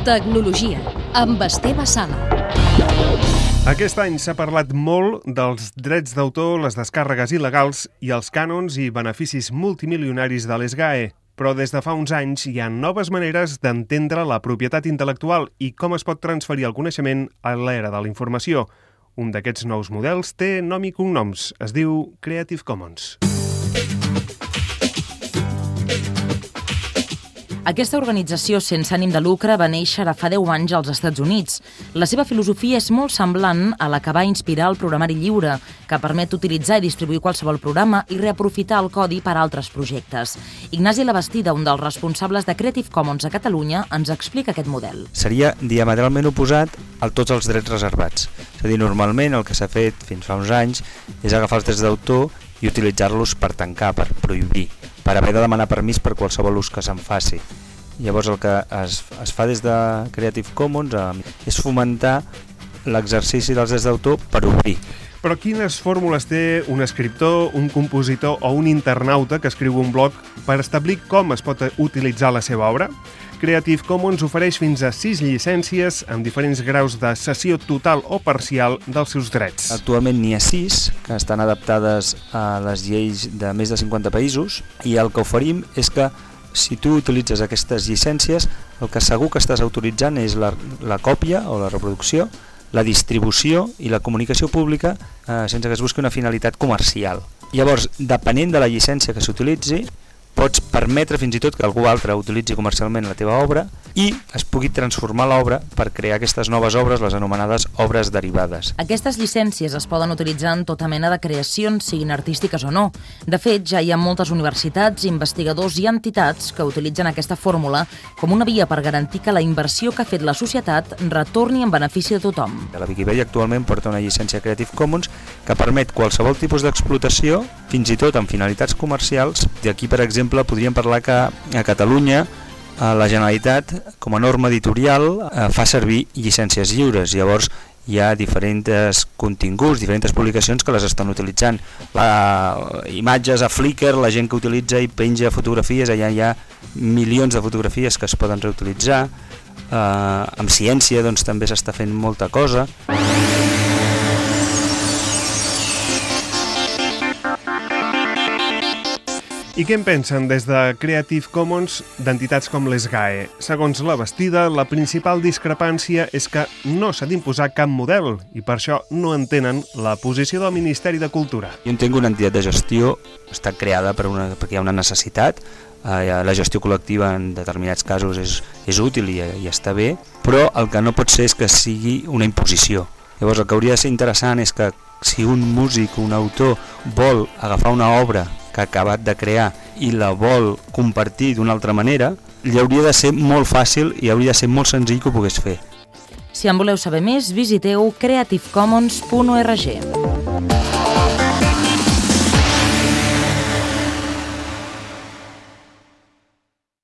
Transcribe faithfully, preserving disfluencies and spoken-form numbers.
Tecnologia, amb Esteve Sala. Aquest any s'ha parlat molt dels drets d'autor, les descàrregues il·legals i els cànons i beneficis multimilionaris de l'S G A E. Però des de fa uns anys hi ha noves maneres d'entendre la propietat intel·lectual i com es pot transferir el coneixement a l'era de la informació. Un d'aquests nous models té nom i cognoms. Es diu Creative Commons. Aquesta organització sense ànim de lucre va néixer fa deu anys als Estats Units. La seva filosofia és molt semblant a la que va inspirar el programari lliure, que permet utilitzar i distribuir qualsevol programa i reaprofitar el codi per a altres projectes. Ignasi Labastida, un dels responsables de Creative Commons a Catalunya, ens explica aquest model. Seria diametralment oposat a tots els drets reservats. És a dir, normalment el que s'ha fet fins fa uns anys és agafar els drets d'autor i utilitzar-los per tancar, per prohibir, per haver de demanar permís per qualsevol ús que se'n faci. Llavors el que es, es fa des de Creative Commons eh, és fomentar l'exercici dels drets d'autor per obrir. Però quines fórmules té un escriptor, un compositor o un internauta que escriu un blog per establir com es pot utilitzar la seva obra? Creative Commons ofereix fins a sis llicències amb diferents graus de cessió total o parcial dels seus drets. Actualment n'hi ha sis que estan adaptades a les lleis de més de cinquanta països i el que oferim és que si tu utilitzes aquestes llicències, el que segur que estàs autoritzant és la, la còpia o la reproducció, la distribució i la comunicació pública eh, sense que es busqui una finalitat comercial. Llavors, depenent de la llicència que s'utilitzi, pots permetre fins i tot que algú altre utilitzi comercialment la teva obra i es pugui transformar l'obra per crear aquestes noves obres, les anomenades obres derivades. Aquestes llicències es poden utilitzar en tota mena de creacions, siguin artístiques o no. De fet, ja hi ha moltes universitats, investigadors i entitats que utilitzen aquesta fórmula com una via per garantir que la inversió que ha fet la societat retorni en benefici de tothom. La Viquipèdia actualment porta una llicència Creative Commons que permet qualsevol tipus d'explotació, fins i tot amb finalitats comercials. I aquí, per exemple, podríem parlar que a Catalunya la Generalitat, com a norma editorial, fa servir llicències lliures. Llavors hi ha diferents continguts, diferents publicacions que les estan utilitzant. La, imatges a Flickr, la gent que utilitza i penja fotografies, allà hi ha milions de fotografies que es poden reutilitzar. Eh, amb ciència doncs, també s'està fent molta cosa. I què en pensen des de Creative Commons d'entitats com l'S G A E? Segons Labastida, la principal discrepància és que no s'ha d'imposar cap model i per això no entenen la posició del Ministeri de Cultura. Jo entenc que una entitat de gestió està creada per una, perquè hi ha una necessitat, eh, la gestió col·lectiva en determinats casos és, és útil i, i està bé, però el que no pot ser és que sigui una imposició. Llavors el que hauria de ser interessant és que si un músic o un autor vol agafar una obra que ha acabat de crear i la vol compartir d'una altra manera, li hauria de ser molt fàcil i hauria de ser molt senzill que ho pogués fer. Si en voleu saber més, visiteu creative commons punt org.